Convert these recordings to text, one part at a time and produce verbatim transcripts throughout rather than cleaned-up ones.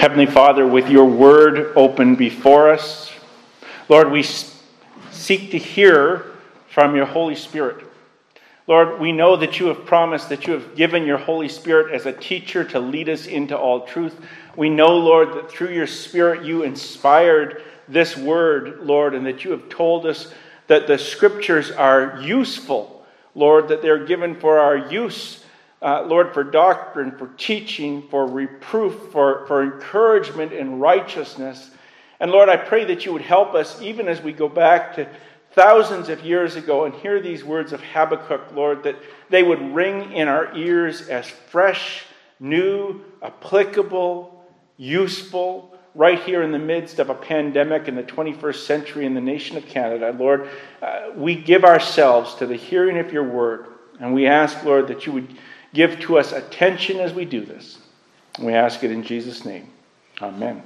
Heavenly Father, with your word open before us, Lord, we seek to hear from your Holy Spirit. Lord, we know that you have promised that you have given your Holy Spirit as a teacher to lead us into all truth. We know, Lord, that through your Spirit you inspired this word, Lord, and that you have told us that the Scriptures are useful, Lord, that they're given for our use, uh, Lord, for doctrine, for teaching, for reproof, for, for encouragement in righteousness. And Lord, I pray that you would help us even as we go back to thousands of years ago and hear these words of Habakkuk, Lord, that they would ring in our ears as fresh, new, applicable, useful, right here in the midst of a pandemic in the twenty-first century in the nation of Canada. Lord, uh, we give ourselves to the hearing of your word, and we ask, Lord, that you would give to us attention as we do this. And we ask it in Jesus' name. Amen.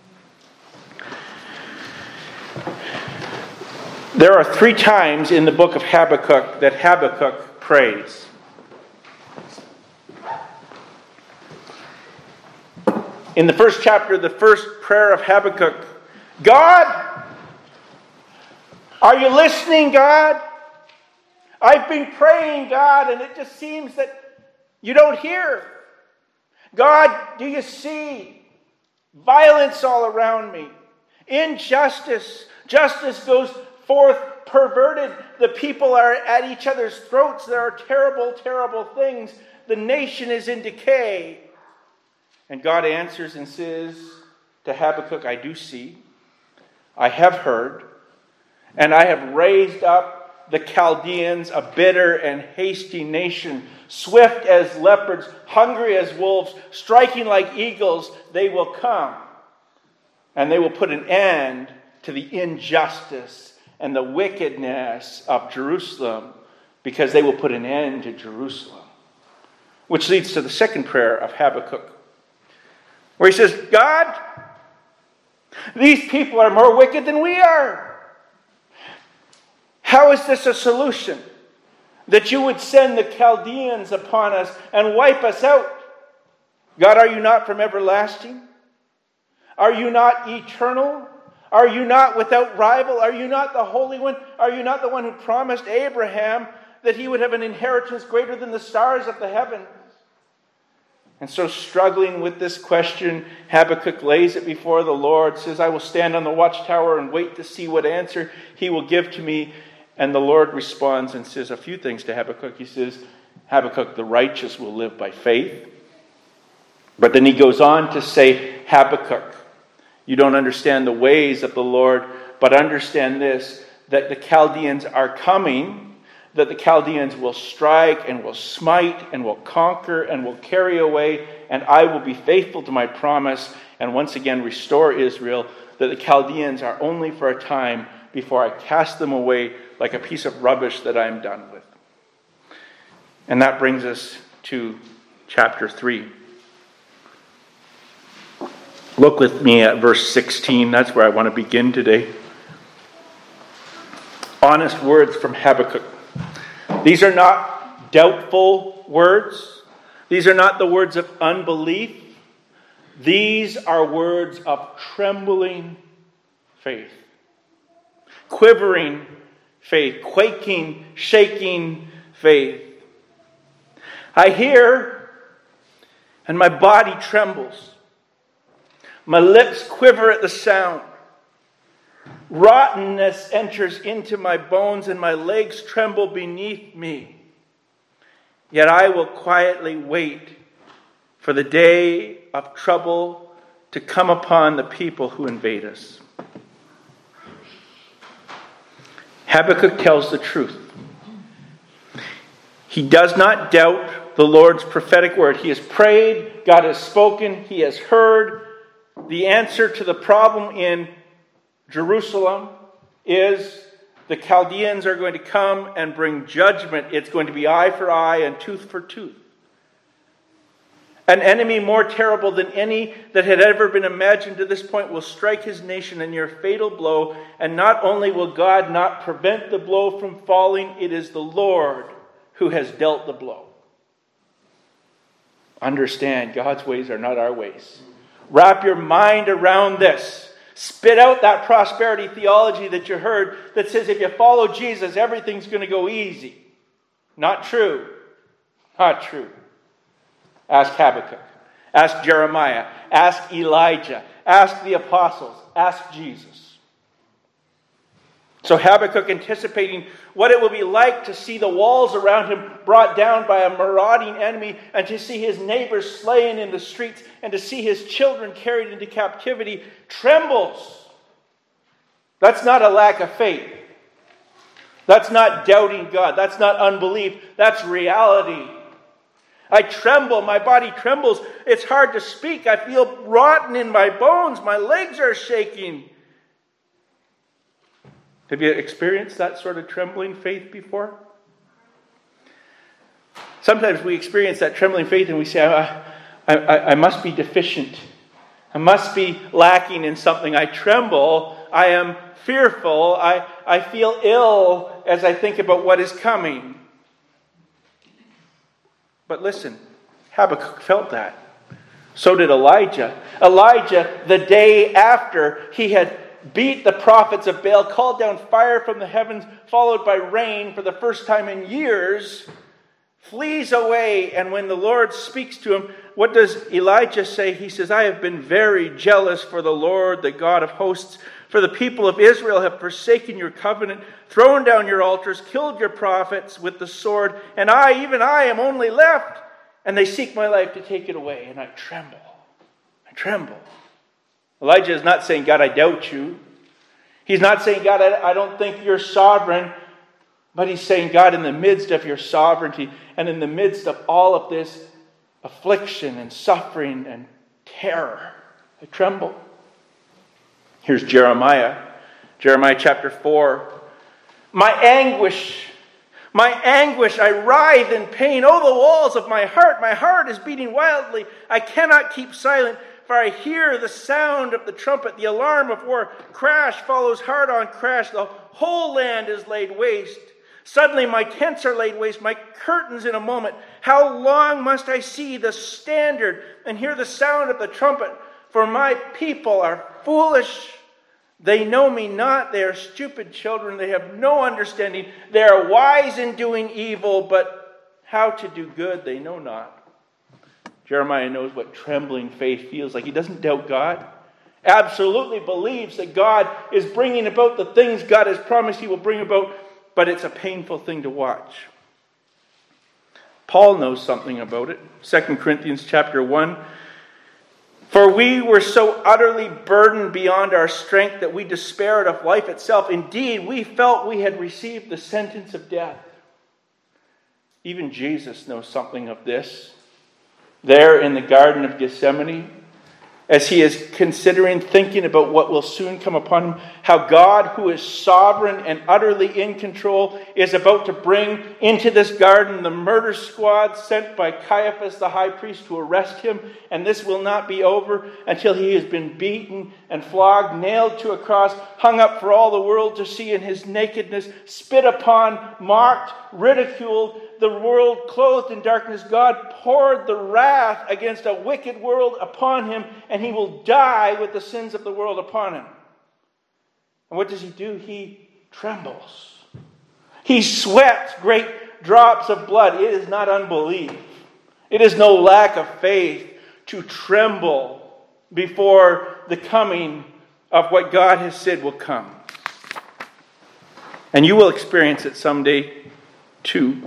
There are three times in the book of Habakkuk that Habakkuk prays. In the first chapter, the first prayer of Habakkuk, God, are you listening, God? I've been praying, God, and it just seems that you don't hear. God, do you see violence all around me? Injustice. Justice goes forth perverted. The people are at each other's throats. There are terrible, terrible things. The nation is in decay. And God answers and says to Habakkuk, I do see, I have heard, and I have raised up the Chaldeans, a bitter and hasty nation, swift as leopards, hungry as wolves, striking like eagles. They will come, and they will put an end to the injustice and the wickedness of Jerusalem, because they will put an end to Jerusalem. Which leads to the second prayer of Habakkuk, where he says, God, these people are more wicked than we are. How is this a solution? That you would send the Chaldeans upon us and wipe us out. God, are you not from everlasting? Are you not eternal? Are you not without rival? Are you not the Holy One? Are you not the one who promised Abraham that he would have an inheritance greater than the stars of the heavens? And so, struggling with this question, Habakkuk lays it before the Lord, says, I will stand on the watchtower and wait to see what answer he will give to me. And the Lord responds and says a few things to Habakkuk. He says, Habakkuk, the righteous will live by faith. But then he goes on to say, Habakkuk, you don't understand the ways of the Lord, but understand this, that the Chaldeans are coming, that the Chaldeans will strike and will smite and will conquer and will carry away, and I will be faithful to my promise and once again restore Israel, that the Chaldeans are only for a time before I cast them away like a piece of rubbish that I am done with. And that brings us to chapter three. Look with me at verse sixteen. That's where I want to begin today. Honest words from Habakkuk. These are not doubtful words. These are not the words of unbelief. These are words of trembling faith. Quivering faith. Quaking, shaking faith. I hear, and my body trembles. My lips quiver at the sound. Rottenness enters into my bones, and my legs tremble beneath me. Yet I will quietly wait for the day of trouble to come upon the people who invade us. Habakkuk tells the truth. He does not doubt the Lord's prophetic word. He has prayed, God has spoken, he has heard. The answer to the problem in Jerusalem is the Chaldeans are going to come and bring judgment. It's going to be eye for eye and tooth for tooth. An enemy more terrible than any that had ever been imagined to this point will strike his nation a near fatal blow. And not only will God not prevent the blow from falling, it is the Lord who has dealt the blow. Understand, God's ways are not our ways. Wrap your mind around this. Spit out that prosperity theology that you heard that says if you follow Jesus, everything's going to go easy. Not true. Not true. Ask Habakkuk. Ask Jeremiah. Ask Elijah. Ask the apostles. Ask Jesus. So Habakkuk, anticipating what it will be like to see the walls around him brought down by a marauding enemy, and to see his neighbors slain in the streets, and to see his children carried into captivity, trembles. That's not a lack of faith. That's not doubting God. That's not unbelief. That's reality. I tremble. My body trembles. It's hard to speak. I feel rotten in my bones. My legs are shaking. Have you experienced that sort of trembling faith before? Sometimes we experience that trembling faith and we say, I, I, I must be deficient. I must be lacking in something. I tremble. I am fearful. I, I feel ill as I think about what is coming. But listen, Habakkuk felt that. So did Elijah. Elijah, the day after he had beat the prophets of Baal, called down fire from the heavens, followed by rain for the first time in years, flees away. And when the Lord speaks to him, what does Elijah say? He says, I have been very jealous for the Lord, the God of hosts. For the people of Israel have forsaken your covenant, thrown down your altars, killed your prophets with the sword. And I, even I, am only left. And they seek my life to take it away. And I tremble. I tremble. Elijah is not saying, God, I doubt you. He's not saying, God, I, I don't think you're sovereign. But he's saying, God, in the midst of your sovereignty and in the midst of all of this affliction and suffering and terror, I tremble. Here's Jeremiah. Jeremiah chapter four. My anguish, my anguish, I writhe in pain. Oh, the walls of my heart. My heart is beating wildly. I cannot keep silent. For I hear the sound of the trumpet, the alarm of war. Crash follows hard on crash. The whole land is laid waste. Suddenly my tents are laid waste, my curtains in a moment. How long must I see the standard and hear the sound of the trumpet? For my people are foolish. They know me not. They are stupid children. They have no understanding. They are wise in doing evil, but how to do good they know not. Jeremiah knows what trembling faith feels like. He doesn't doubt God. Absolutely believes that God is bringing about the things God has promised he will bring about, but it's a painful thing to watch. Paul knows something about it. Second Corinthians chapter one. For we were so utterly burdened beyond our strength that we despaired of life itself. Indeed, we felt we had received the sentence of death. Even Jesus knows something of this. There in the Garden of Gethsemane, as he is considering, thinking about what will soon come upon him, how God, who is sovereign and utterly in control, is about to bring into this garden the murder squad sent by Caiaphas the high priest to arrest him. And this will not be over until he has been beaten and flogged, nailed to a cross, hung up for all the world to see in his nakedness, spit upon, mocked, ridiculed, the world clothed in darkness. God poured the wrath against a wicked world upon him, and he will die with the sins of the world upon him. And what does he do? He trembles. He sweats great drops of blood. It is not unbelief. It is no lack of faith to tremble before the coming of what God has said will come. And you will experience it someday too.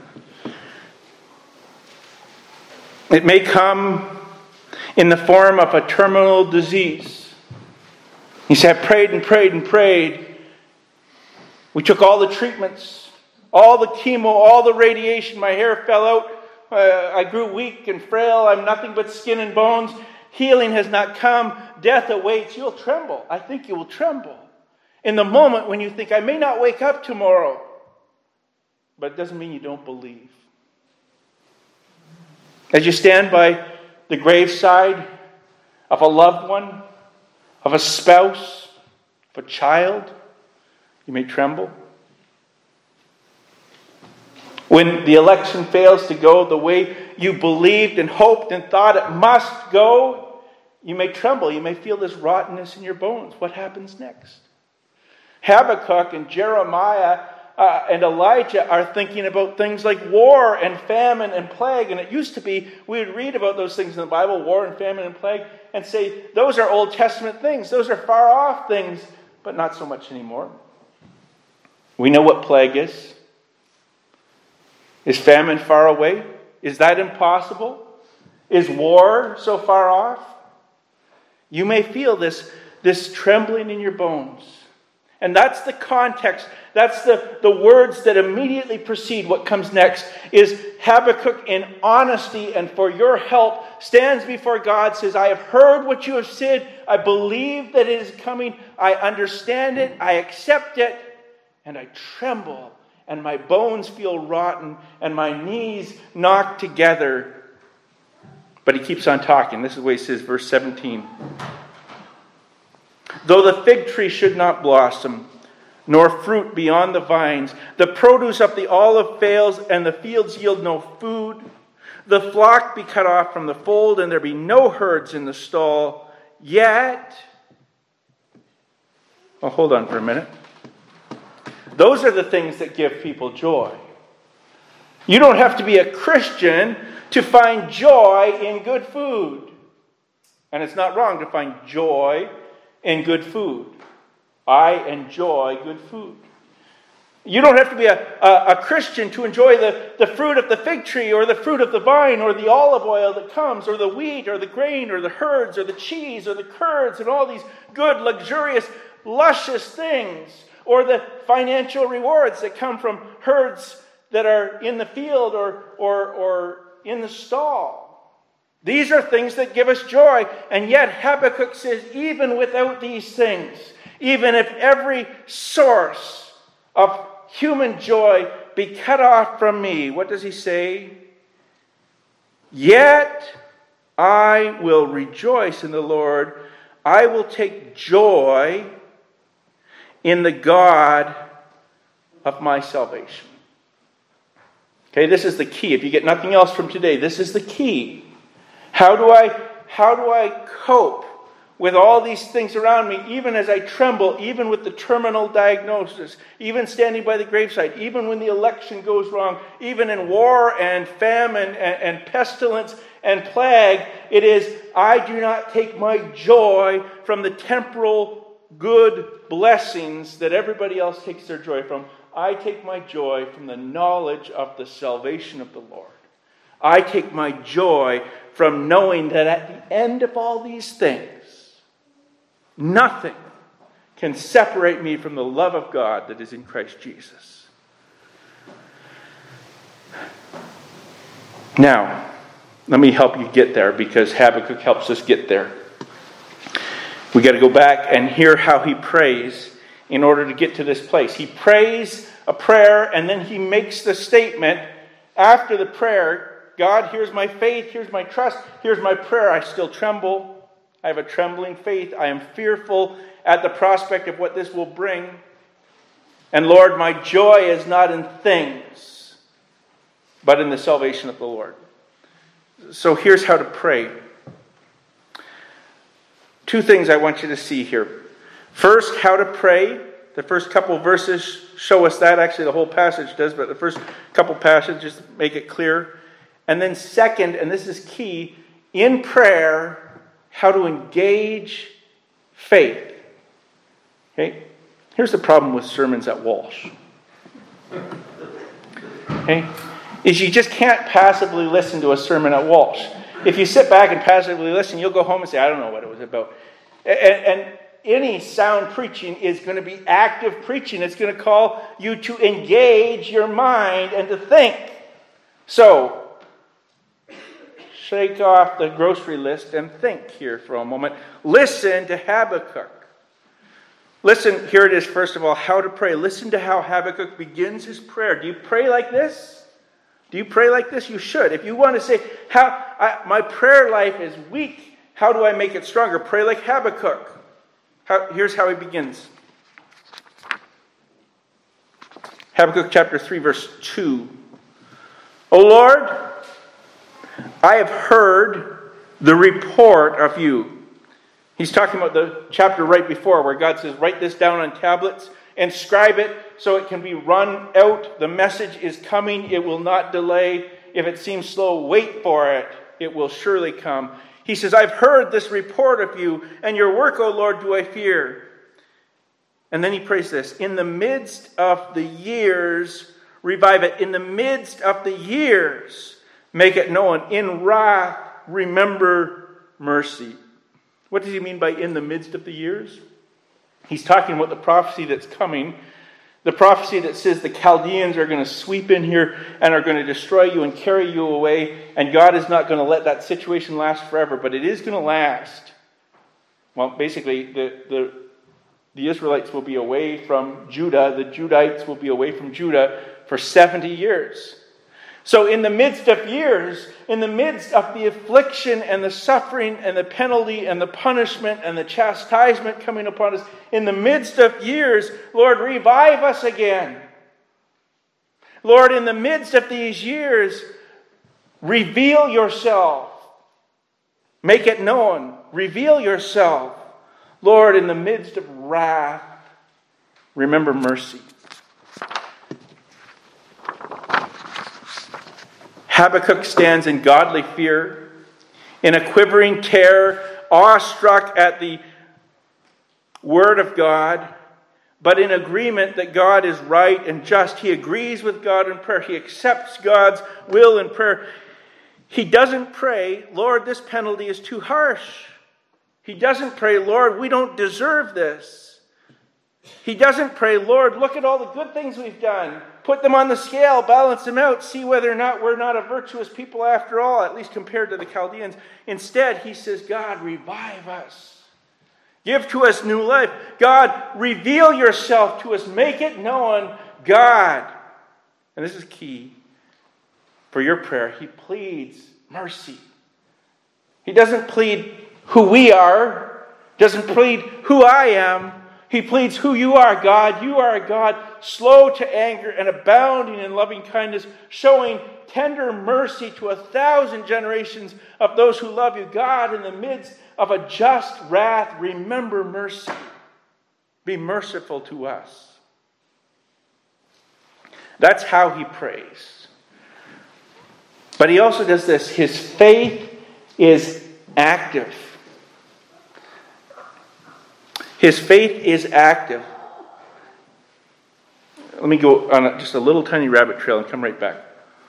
It may come in the form of a terminal disease. He said, I prayed and prayed and prayed. We took all the treatments, all the chemo, all the radiation. My hair fell out. Uh, I grew weak and frail. I'm nothing but skin and bones. Healing has not come. Death awaits. You'll tremble. I think you will tremble. In the moment when you think, I may not wake up tomorrow. But it doesn't mean you don't believe. As you stand by the graveside of a loved one, of a spouse, of a child, you may tremble. When the election fails to go the way you believed and hoped and thought it must go, You may tremble. You may feel this rottenness in your bones. What happens next? Habakkuk and Jeremiah uh, and Elijah are thinking about things like war and famine and plague. And it used to be, we would read about those things in the Bible, war and famine and plague, and say, those are Old Testament things. Those are far off things, but not so much anymore. We know what plague is. Is famine far away? Is that impossible? Is war so far off? You may feel this, this trembling in your bones. And that's the context. That's the, the words that immediately precede what comes next. Is Habakkuk in honesty and for your help stands before God, says, I have heard what you have said. I believe that it is coming. I understand it. I accept it. And I tremble. And my bones feel rotten. And my knees knock together. But he keeps on talking. This is what he says, verse seventeen. Though the fig tree should not blossom, nor fruit beyond the vines, the produce of the olive fails, and the fields yield no food, the flock be cut off from the fold, and there be no herds in the stall, yet... Oh, hold on for a minute. Those are the things that give people joy. You don't have to be a Christian to find joy in good food. And it's not wrong to find joy in good food. I enjoy good food. You don't have to be a, a, a Christian to enjoy the, the fruit of the fig tree or the fruit of the vine or the olive oil that comes or the wheat or the grain or the herds or the cheese or the curds and all these good, luxurious, luscious things or the financial rewards that come from herds that are in the field or, or, or in the stall. These are things that give us joy. And yet Habakkuk says, even without these things, even if every source of human joy be cut off from me, what does he say? Yet I will rejoice in the Lord. I will take joy in the God of my salvation. Okay, this is the key. If you get nothing else from today, this is the key. How do I, how do I cope with all these things around me, even as I tremble, even with the terminal diagnosis, even standing by the gravesite, even when the election goes wrong, even in war and famine and, and pestilence and plague? It is, I do not take my joy from the temporal good blessings that everybody else takes their joy from. I take my joy from the knowledge of the salvation of the Lord. I take my joy from knowing that at the end of all these things, nothing can separate me from the love of God that is in Christ Jesus. Now, let me help you get there, because Habakkuk helps us get there. We got to go back and hear how he prays in order to get to this place. He prays a prayer and then he makes the statement after the prayer, God, here's my faith, here's my trust, here's my prayer. I still tremble. I have a trembling faith. I am fearful at the prospect of what this will bring. And Lord, my joy is not in things, but in the salvation of the Lord. So here's how to pray. Two things I want you to see here. First, how to pray. The first couple verses show us that. Actually, the whole passage does, but the first couple passages make it clear. And then second, and this is key, in prayer, how to engage faith. Okay? Here's the problem with sermons at Walsh. Okay? Is you just can't passively listen to a sermon at Walsh. If you sit back and passively listen, you'll go home and say, I don't know what it was about. And, and any sound preaching is going to be active preaching. It's going to call you to engage your mind and to think. So, shake off the grocery list and think here for a moment. Listen to Habakkuk. Listen, here it is, first of all, how to pray. Listen to how Habakkuk begins his prayer. Do you pray like this? Do you pray like this? You should. If you want to say, "How I, my prayer life is weak, how do I make it stronger?" Pray like Habakkuk. How, here's how he begins. Habakkuk chapter three, verse two. O Lord, I have heard the report of you. He's talking about the chapter right before where God says, write this down on tablets, inscribe it so it can be run out. The message is coming. It will not delay. If it seems slow, wait for it. It will surely come. He says, I've heard this report of you, and your work, O Lord, do I fear. And then he prays this, in the midst of the years, revive it. In the midst of the years, make it known. In wrath, remember mercy. What does he mean by in the midst of the years? He's talking about the prophecy that's coming. The prophecy that says the Chaldeans are going to sweep in here and are going to destroy you and carry you away. And God is not going to let that situation last forever, but it is going to last. Well, basically, the, the, the Israelites will be away from Judah. The Judites will be away from Judah for seventy years. So in the midst of years, in the midst of the affliction and the suffering and the penalty and the punishment and the chastisement coming upon us, in the midst of years, Lord, revive us again. Lord, in the midst of these years, reveal yourself. Make it known. Reveal yourself. Lord, in the midst of wrath, remember mercy. Habakkuk stands in godly fear, in a quivering terror, awestruck at the word of God, but in agreement that God is right and just. He agrees with God in prayer. He accepts God's will in prayer. He doesn't pray, Lord, this penalty is too harsh. He doesn't pray, Lord, we don't deserve this. He doesn't pray, Lord, look at all the good things we've done. Put them on the scale, balance them out, see whether or not we're not a virtuous people after all, at least compared to the Chaldeans. Instead, he says, God, revive us. Give to us new life. God, reveal yourself to us. Make it known, God. And this is key for your prayer. He pleads mercy. He doesn't plead who we are, doesn't plead who I am. He pleads who you are, God. You are a God slow to anger and abounding in loving kindness, showing tender mercy to a thousand generations of those who love you. God, in the midst of a just wrath, remember mercy. Be merciful to us. That's how he prays. But he also does this. His faith is active. His faith is active. Let me go on a, just a little tiny rabbit trail and come right back.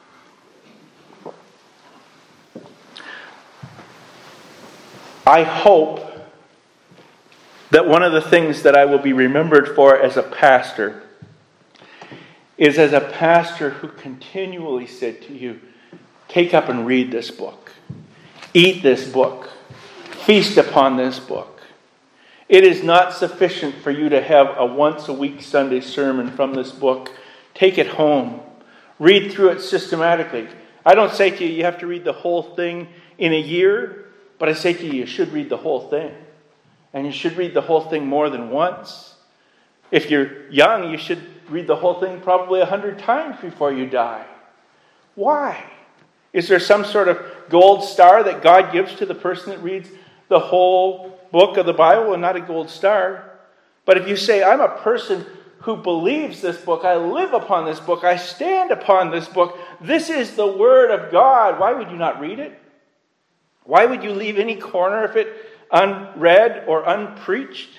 I hope that one of the things that I will be remembered for as a pastor is as a pastor who continually said to you, take up and read this book. Eat this book. Feast upon this book. It is not sufficient for you to have a once-a-week Sunday sermon from this book. Take it home. Read through it systematically. I don't say to you, you have to read the whole thing in a year, but I say to you, you should read the whole thing. And you should read the whole thing more than once. If you're young, you should read the whole thing probably a hundred times before you die. Why? Is there some sort of gold star that God gives to the person that reads the whole book of the Bible and not a gold star? But if you say, I'm a person who believes this book, I live upon this book, I stand upon this book, this is the Word of God, why would you not read it? Why would you leave any corner of it unread or unpreached?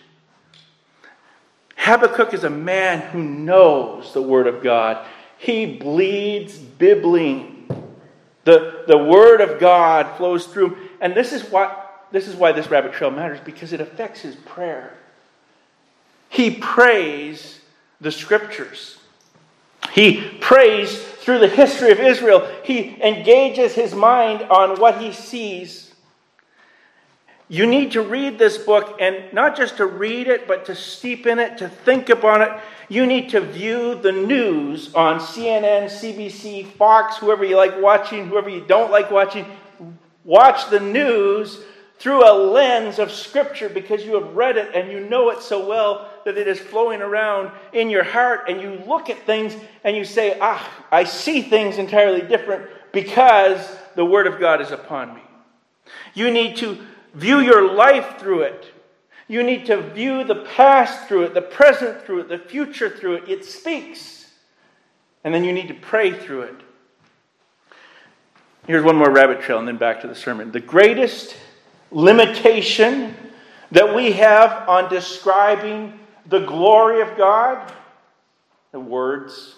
Habakkuk is a man who knows the Word of God. He bleeds bibling. The, the Word of God flows through him. And this is what This is why this rabbit trail matters, because it affects his prayer. He prays the Scriptures. He prays through the history of Israel. He engages his mind on what he sees. You need to read this book, and not just to read it, but to steep in it, to think upon it. You need to view the news on C N N, C B C, Fox, whoever you like watching, whoever you don't like watching. Watch the news through a lens of Scripture, because you have read it and you know it so well that it is flowing around in your heart, and you look at things and you say, ah, I see things entirely different because the Word of God is upon me. You need to view your life through it. You need to view the past through it, the present through it, the future through it. It speaks. And then you need to pray through it. Here's one more rabbit trail and then back to the sermon. The greatest limitation that we have on describing the glory of God, the words.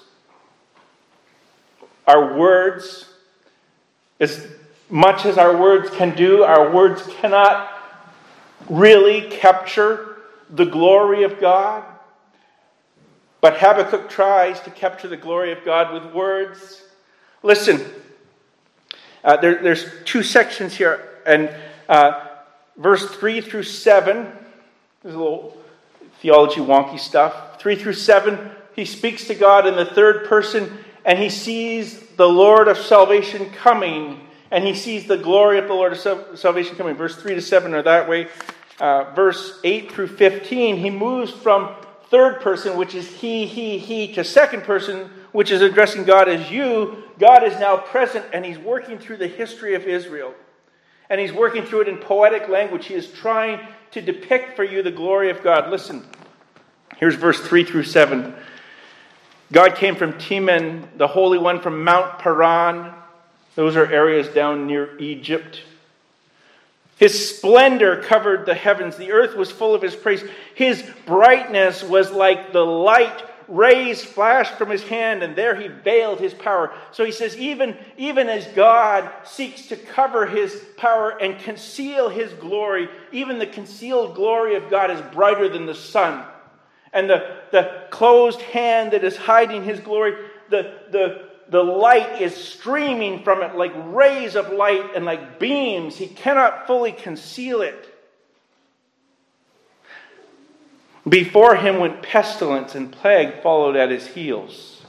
Our words, as much as our words can do, our words cannot really capture the glory of God. But Habakkuk tries to capture the glory of God with words. Listen, uh, there, there's two sections here, and uh, verse three through seven, there's a little theology wonky stuff. Three through seven, he speaks to God in the third person, and he sees the Lord of salvation coming, and he sees the glory of the Lord of salvation coming. Verse three to seven are that way. Uh, verse eight through fifteen, he moves from third person, which is he, he, he, to second person, which is addressing God as you. God is now present, and he's working through the history of Israel. And he's working through it in poetic language. He is trying to depict for you the glory of God. Listen, here's verse three through seven. God came from Teman, the Holy One from Mount Paran. Those are areas down near Egypt. His splendor covered the heavens. The earth was full of his praise. His brightness was like the light. Rays flashed from his hand, and there he veiled his power. So he says, even, even as God seeks to cover his power and conceal his glory, even the concealed glory of God is brighter than the sun. And the, the closed hand that is hiding his glory, the, the, the light is streaming from it like rays of light and like beams. He cannot fully conceal it. Before him went pestilence, and plague followed at his heels.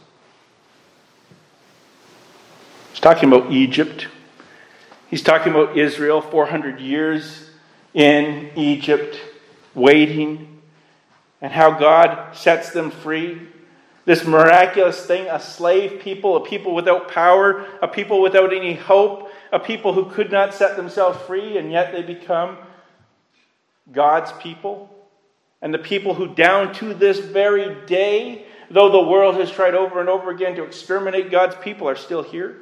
He's talking about Egypt. He's talking about Israel, four hundred years in Egypt, waiting, and how God sets them free. This miraculous thing, a slave people, a people without power, a people without any hope, a people who could not set themselves free, and yet they become God's people. And the people who down to this very day, though the world has tried over and over again to exterminate God's people, are still here.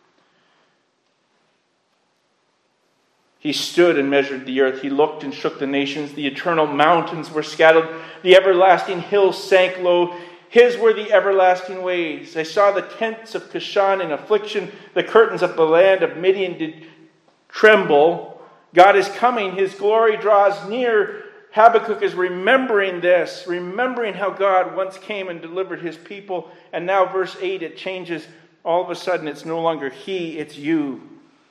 He stood and measured the earth. He looked and shook the nations. The eternal mountains were scattered. The everlasting hills sank low. His were the everlasting ways. I saw the tents of Cushan in affliction. The curtains of the land of Midian did tremble. God is coming. His glory draws near. Habakkuk is remembering this, remembering how God once came and delivered his people. And now verse eight, it changes. All of a sudden, it's no longer he, it's you.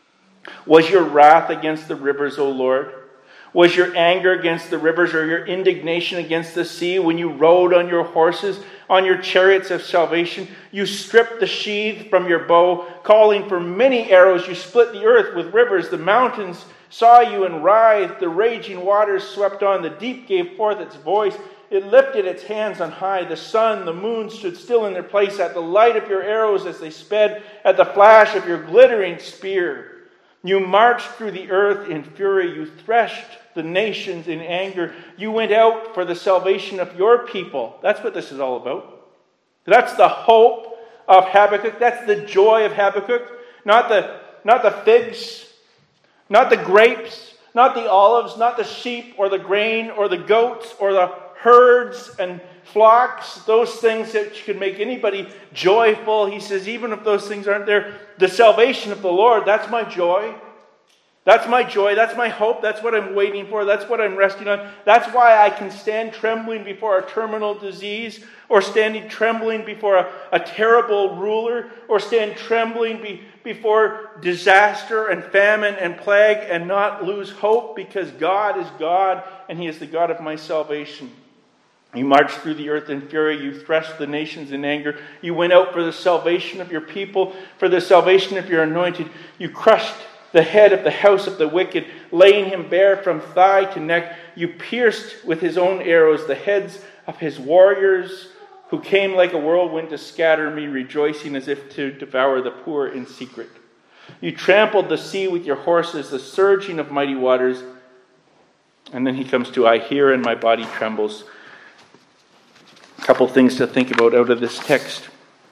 Was your wrath against the rivers, O Lord? Was your anger against the rivers, or your indignation against the sea when you rode on your horses, on your chariots of salvation? You stripped the sheath from your bow, calling for many arrows. You split the earth with rivers. The mountains saw you and writhed. The raging waters swept on. The deep gave forth its voice. It lifted its hands on high. The sun, the moon stood still in their place at the light of your arrows as they sped, at the flash of your glittering spear. You marched through the earth in fury. You threshed the nations in anger. You went out for the salvation of your people. That's what this is all about. That's the hope of Habakkuk. That's the joy of Habakkuk. Not the, not the figs, not the grapes, not the olives, not the sheep or the grain or the goats or the herds and flocks, those things that could make anybody joyful. He says, even if those things aren't there, the salvation of the Lord, that's my joy. That's my joy. That's my hope. That's what I'm waiting for. That's what I'm resting on. That's why I can stand trembling before a terminal disease, or standing trembling before a, a terrible ruler, or stand trembling be, before disaster and famine and plague, and not lose hope, because God is God and He is the God of my salvation. You marched through the earth in fury. You threshed the nations in anger. You went out for the salvation of your people, for the salvation of your anointed. You crushed the head of the house of the wicked, laying him bare from thigh to neck. You pierced with his own arrows the heads of his warriors, who came like a whirlwind to scatter me, rejoicing as if to devour the poor in secret. You trampled the sea with your horses, the surging of mighty waters. And then he comes to, I hear and my body trembles. A couple things to think about out of this text.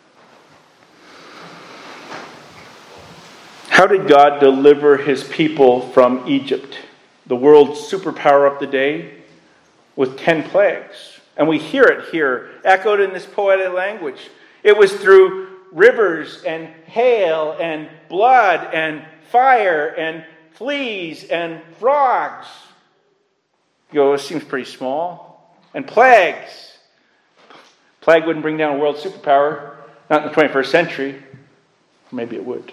How did God deliver his people from Egypt, the world's superpower of the day, with ten plagues? And we hear it here, echoed in this poetic language. It was through rivers and hail and blood and fire and fleas and frogs. You go, it seems pretty small. And plagues. Plague wouldn't bring down a world superpower, not in the twenty-first century. Maybe it would.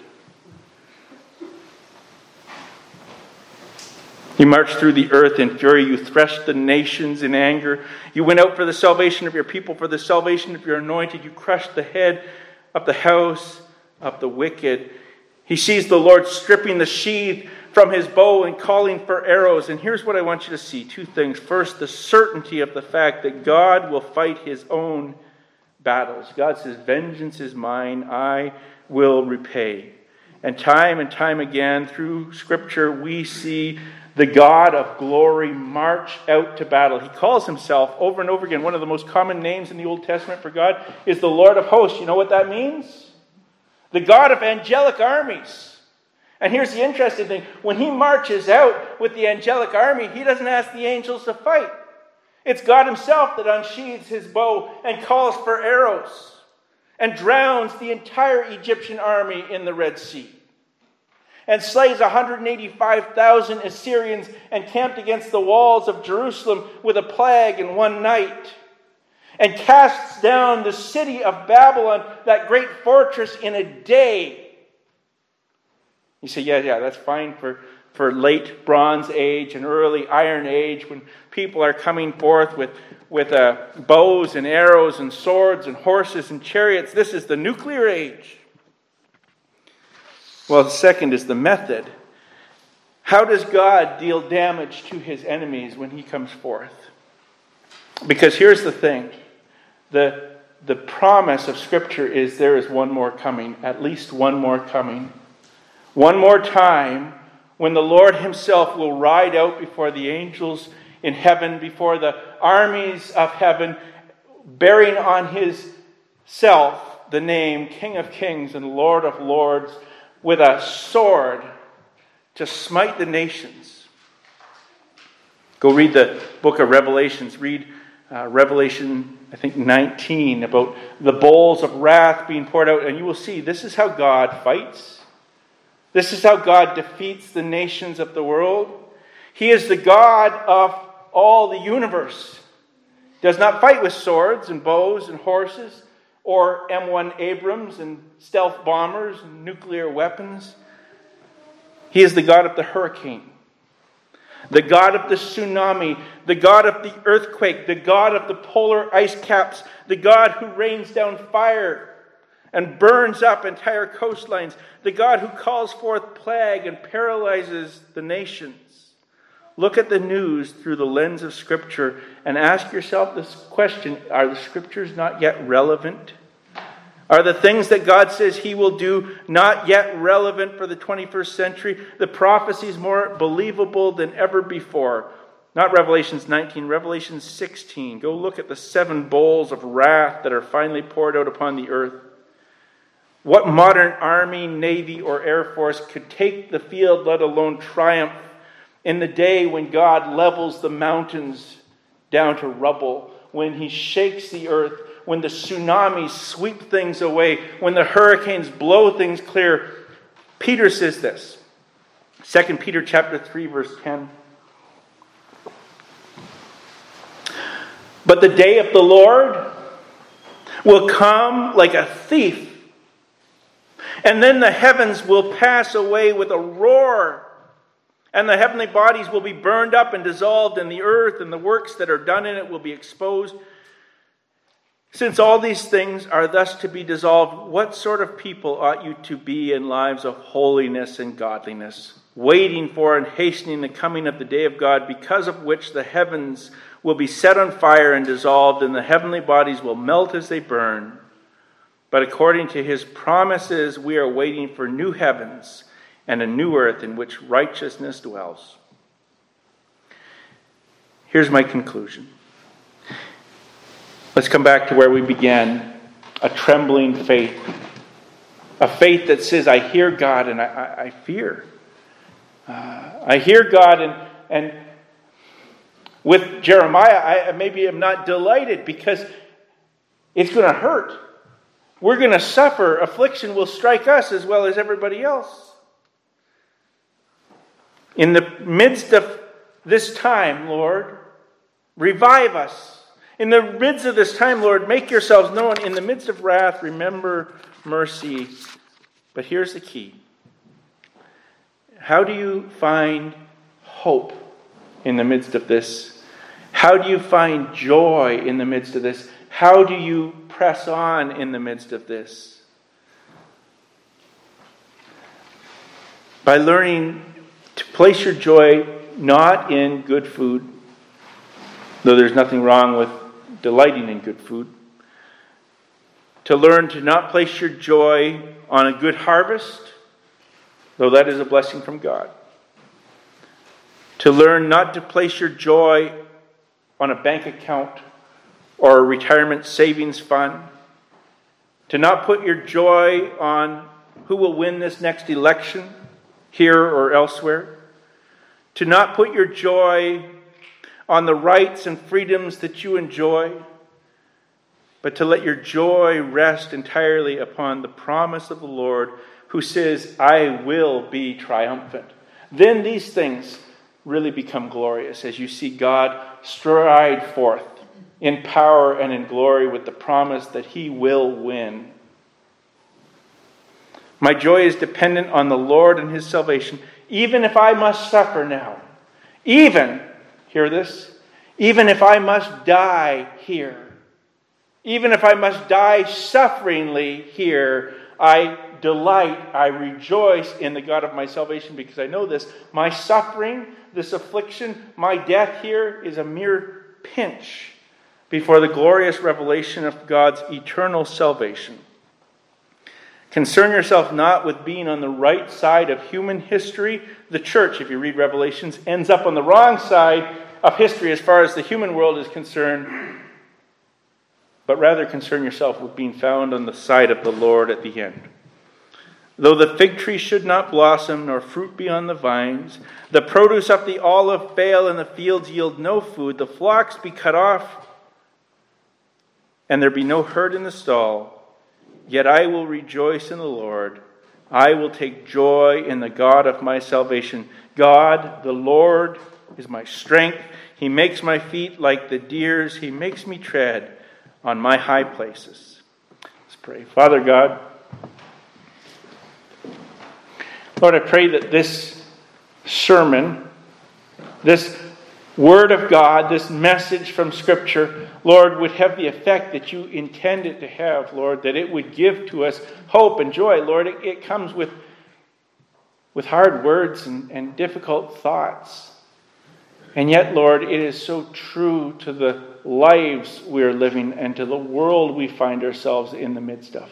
You marched through the earth in fury. You threshed the nations in anger. You went out for the salvation of your people, for the salvation of your anointed. You crushed the head of the house of the wicked. He sees the Lord stripping the sheath from his bow and calling for arrows. And here's what I want you to see. Two things. First, the certainty of the fact that God will fight his own battles. God says, vengeance is mine, I will repay. And time and time again through Scripture, we see the God of glory march out to battle. He calls himself over and over again. One of the most common names in the Old Testament for God is the Lord of hosts. You know what that means? The God of angelic armies. And here's the interesting thing. When he marches out with the angelic army, he doesn't ask the angels to fight. It's God himself that unsheathes his bow and calls for arrows and drowns the entire Egyptian army in the Red Sea. And slays one hundred eighty-five thousand Assyrians encamped against the walls of Jerusalem with a plague in one night. And casts down the city of Babylon, that great fortress, in a day. You say, yeah, yeah, that's fine for, for late Bronze Age and early Iron Age, when people are coming forth with, with uh, bows and arrows and swords and horses and chariots. This is the nuclear age. Well, the second is the method. How does God deal damage to his enemies when he comes forth? Because here's the thing. The, the promise of Scripture is there is one more coming. At least one more coming. One more time when the Lord himself will ride out before the angels in heaven, before the armies of heaven, bearing on his self the name King of Kings and Lord of Lords, with a sword to smite the nations. Go read the book of Revelations. Read uh, Revelation, I think, nineteen, about the bowls of wrath being poured out. And you will see this is how God fights. This is how God defeats the nations of the world. He is the God of all the universe. He does not fight with swords and bows and horses, or M one Abrams and stealth bombers and nuclear weapons. He is the God of the hurricane, the God of the tsunami, the God of the earthquake, the God of the polar ice caps, the God who rains down fire and burns up entire coastlines, the God who calls forth plague and paralyzes the nations. Look at the news through the lens of Scripture and ask yourself this question: are the Scriptures not yet relevant? Are the things that God says he will do not yet relevant for the twenty-first century? The prophecies more believable than ever before. Not Revelations nineteen, Revelation sixteen. Go look at the seven bowls of wrath that are finally poured out upon the earth. What modern army, navy, or air force could take the field, let alone triumph, in the day when God levels the mountains down to rubble, when he shakes the earth, when the tsunamis sweep things away, when the hurricanes blow things clear? Peter says this. Second Peter chapter three, verse ten. But the day of the Lord will come like a thief, and then the heavens will pass away with a roar, and the heavenly bodies will be burned up and dissolved, and the earth and the works that are done in it will be exposed. Since all these things are thus to be dissolved, what sort of people ought you to be in lives of holiness and godliness, waiting for and hastening the coming of the day of God, because of which the heavens will be set on fire and dissolved, and the heavenly bodies will melt as they burn? But according to his promises, we are waiting for new heavens and a new earth in which righteousness dwells. here's my conclusion. Let's come back to where we began. A trembling faith. A faith that says, I hear God and I, I, I fear. Uh, I hear God and, and with Jeremiah, I maybe am not delighted because it's going to hurt. We're going to suffer. Affliction will strike us as well as everybody else. In the midst of this time, Lord, revive us. In the midst of this time, Lord, make yourselves known. In the midst of wrath, remember mercy. But here's the key. How do you find hope in the midst of this? How do you find joy in the midst of this? How do you press on in the midst of this? By learning to place your joy not in good food, though there's nothing wrong with delighting in good food. To learn to not place your joy on a good harvest, though that is a blessing from God. To learn not to place your joy on a bank account or a retirement savings fund. To not put your joy on who will win this next election, here or elsewhere. To not put your joy on the rights and freedoms that you enjoy, but to let your joy rest entirely upon the promise of the Lord who says, I will be triumphant. Then these things really become glorious as you see God stride forth in power and in glory with the promise that he will win. My joy is dependent on the Lord and his salvation, even if I must suffer now. Even Hear this? Even if I must die here, even if I must die sufferingly here, I delight, I rejoice in the God of my salvation because I know this. My suffering, this affliction, my death here is a mere pinch before the glorious revelation of God's eternal salvation. Concern yourself not with being on the right side of human history. The church, if you read Revelations, ends up on the wrong side of history as far as the human world is concerned. But rather concern yourself with being found on the side of the Lord at the end. Though the fig tree should not blossom, nor fruit be on the vines, the produce of the olive fail, and the fields yield no food, the flocks be cut off, and there be no herd in the stall, yet I will rejoice in the Lord. I will take joy in the God of my salvation. God, the Lord, is my strength. He makes my feet like the deer's. He makes me tread on my high places. Let's pray. Father God, Lord, I pray that this sermon, this Word of God, this message from Scripture, Lord, would have the effect that you intend it to have, Lord, that it would give to us hope and joy. Lord, it, it comes with, with hard words and, and difficult thoughts. And yet, Lord, it is so true to the lives we are living and to the world we find ourselves in the midst of.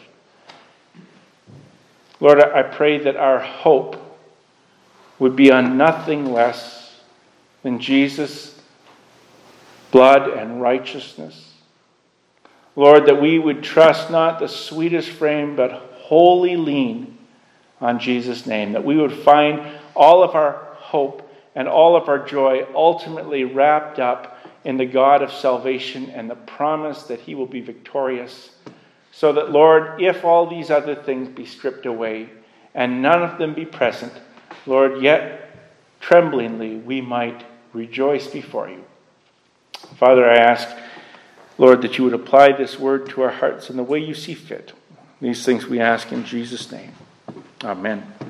Lord, I pray that our hope would be on nothing less than Jesus' blood and righteousness. Lord, that we would trust not the sweetest frame, but wholly lean on Jesus' name. That we would find all of our hope and all of our joy ultimately wrapped up in the God of salvation and the promise that he will be victorious. So that, Lord, if all these other things be stripped away and none of them be present, Lord, yet tremblingly we might rejoice before you. Father, I ask, Lord, that you would apply this word to our hearts in the way you see fit. These things we ask in Jesus' name. Amen.